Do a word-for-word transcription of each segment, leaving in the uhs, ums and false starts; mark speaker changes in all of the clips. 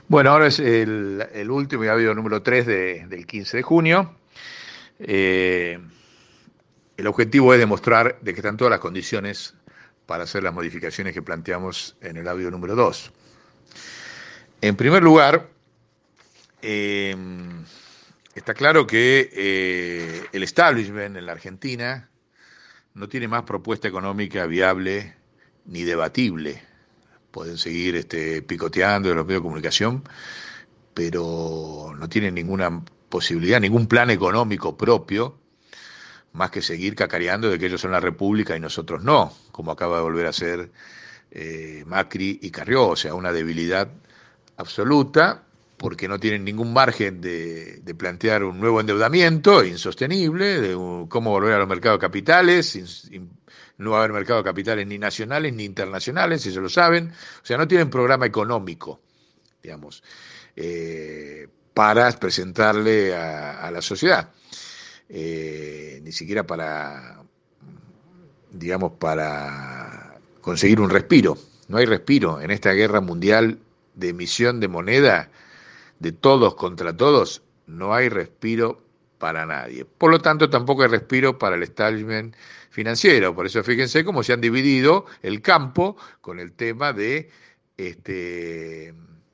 Speaker 1: Bueno, ahora es el, el último y audio número tres de- del quince de junio. Eh, el objetivo es demostrar de que están todas las condiciones para hacer las modificaciones que planteamos en el audio número dos. En primer lugar, eh, está claro que eh, el establishment en la Argentina no tiene más propuesta económica viable ni debatible. Pueden seguir este, picoteando en los medios de comunicación, pero no tienen ninguna posibilidad, ningún plan económico propio, más que seguir cacareando de que ellos son la República y nosotros no, como acaba de volver a ser eh, Macri y Carrió, o sea, una debilidad absoluta, porque no tienen ningún margen de, de plantear un nuevo endeudamiento insostenible, de un, cómo volver a los mercados de capitales, sin, sin, no va a haber mercados de capitales ni nacionales ni internacionales, ellos lo saben, o sea, no tienen programa económico, digamos, eh, para presentarle a, a la sociedad, eh, ni siquiera para, digamos, para conseguir un respiro. No hay respiro en esta guerra mundial de emisión de moneda, de todos contra todos, no hay respiro para nadie. Por lo tanto, tampoco hay respiro para el establishment financiero. Por eso fíjense cómo se han dividido el campo con el tema de este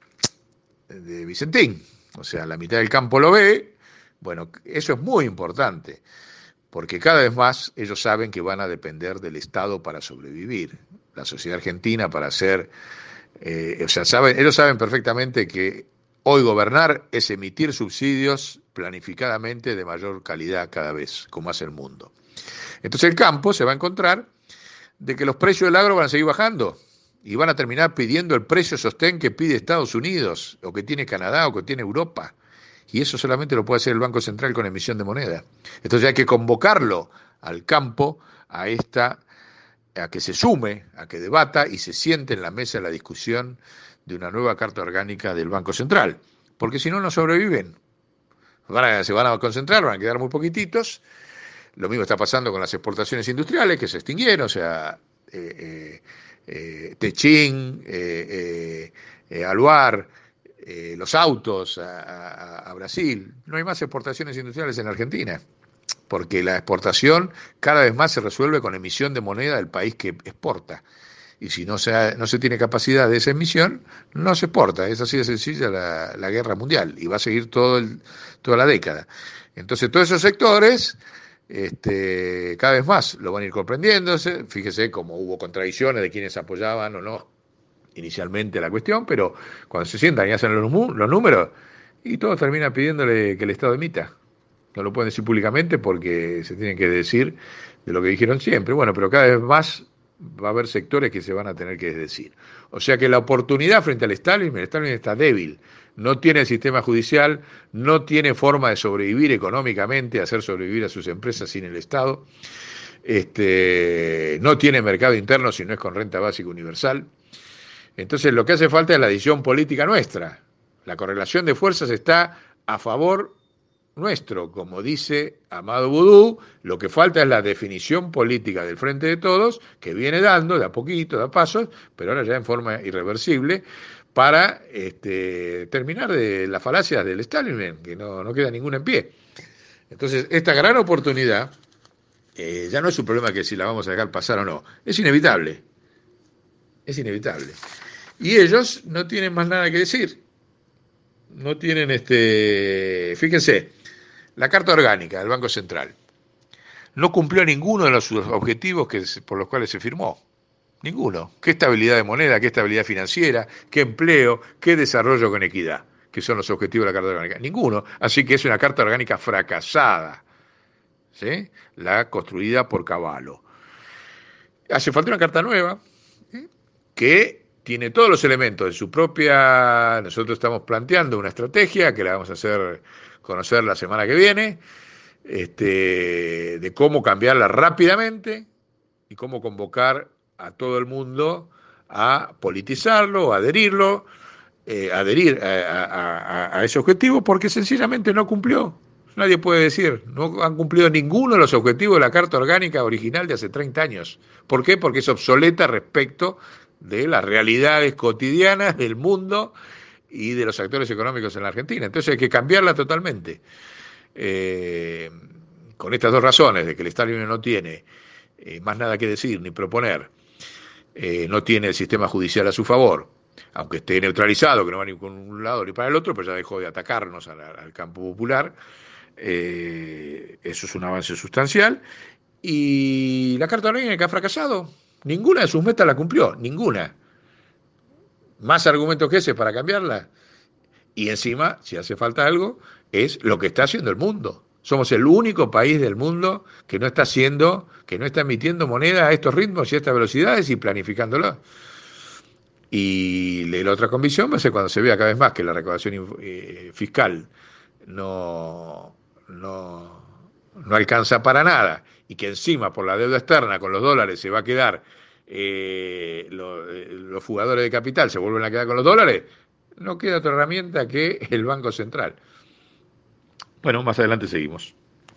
Speaker 1: de Vicentín. O sea, la mitad del campo lo ve. Bueno, eso es muy importante, porque cada vez más ellos saben que van a depender del Estado para sobrevivir. La sociedad argentina para ser, eh, o sea, saben, ellos saben perfectamente que hoy gobernar es emitir subsidios planificadamente de mayor calidad cada vez, como hace el mundo. Entonces el campo se va a encontrar de que los precios del agro van a seguir bajando y van a terminar pidiendo el precio sostén que pide Estados Unidos o que tiene Canadá o que tiene Europa. Y eso solamente lo puede hacer el Banco Central con emisión de moneda. Entonces hay que convocarlo al campo, a esta, a que se sume, a que debata y se siente en la mesa de la discusión de una nueva carta orgánica del Banco Central. Porque si no, no sobreviven. Van a, se van a concentrar, van a quedar muy poquititos. Lo mismo está pasando con las exportaciones industriales que se extinguieron, o sea, eh, eh, eh, Techín, eh, eh, eh, Aluar, eh, los autos a, a, a, Brasil. No hay más exportaciones industriales en Argentina, porque la exportación cada vez más se resuelve con emisión de moneda del país que exporta. Y si no se, no se tiene capacidad de esa emisión, no se exporta. Es así de sencilla la, la guerra mundial y va a seguir todo el, toda la década. Entonces, todos esos sectores este, cada vez más lo van a ir comprendiéndose. Fíjese cómo hubo contradicciones de quienes apoyaban o no inicialmente la cuestión, pero cuando se sientan y hacen los, los números, y todos terminan pidiéndole que el Estado emita. No lo pueden decir públicamente porque se tienen que decir de lo que dijeron siempre. Bueno, pero cada vez más va a haber sectores que se van a tener que decir. O sea que la oportunidad frente al establishment, el establishment está débil. No tiene el sistema judicial, no tiene forma de sobrevivir económicamente, hacer sobrevivir a sus empresas sin el Estado. Este, no tiene mercado interno si no es con renta básica universal. Entonces lo que hace falta es la decisión política nuestra. La correlación de fuerzas está a favor nuestro, como dice Amado Boudou, lo que falta es la definición política del Frente de Todos, que viene dando de a poquito, de a pasos, pero ahora ya en forma irreversible, para este, terminar de las falacias del establishment, que no, no queda ninguna en pie. Entonces, esta gran oportunidad eh, ya no es un problema que si la vamos a dejar pasar o no, es inevitable, es inevitable. Y ellos no tienen más nada que decir, no tienen este, fíjense, la Carta Orgánica del Banco Central no cumplió ninguno de los objetivos que, por los cuales se firmó. Ninguno. ¿Qué estabilidad de moneda, qué estabilidad financiera, qué empleo, qué desarrollo con equidad? Que son los objetivos de la Carta Orgánica. Ninguno. Así que es una Carta Orgánica fracasada. ¿Sí? La construida por Cavallo. Hace falta una carta nueva, ¿sí? Que tiene todos los elementos de su propia. Nosotros estamos planteando una estrategia que la vamos a hacer conocer la semana que viene, este, de cómo cambiarla rápidamente y cómo convocar a todo el mundo a politizarlo, a adherirlo, eh, adherir a, a, a, a ese objetivo, porque sencillamente no cumplió. Nadie puede decir, no han cumplido ninguno de los objetivos de la Carta Orgánica original de hace treinta años. ¿Por qué? Porque es obsoleta respecto de las realidades cotidianas del mundo y de los actores económicos en la Argentina. Entonces hay que cambiarla totalmente. Eh, con estas dos razones, de que el Estado libre no tiene eh, más nada que decir ni proponer, eh, no tiene el sistema judicial a su favor, aunque esté neutralizado, que no va ni con un lado ni para el otro, pero ya dejó de atacarnos al, al campo popular. Eh, eso es un avance sustancial. Y la Carta Orgánica que ha fracasado, ninguna de sus metas la cumplió, ninguna. Más argumentos que ese para cambiarla. Y encima, si hace falta algo, es lo que está haciendo el mundo. Somos el único país del mundo que no está haciendo, que no está emitiendo moneda a estos ritmos y a estas velocidades y planificándolo. Y la otra convicción va a ser cuando se vea cada vez más que la recaudación eh, fiscal no, no, no alcanza para nada y que encima por la deuda externa con los dólares se va a quedar, eh, lo, eh, los fugadores de capital se vuelven a quedar con los dólares, no queda otra herramienta que el Banco Central. Bueno, más adelante seguimos.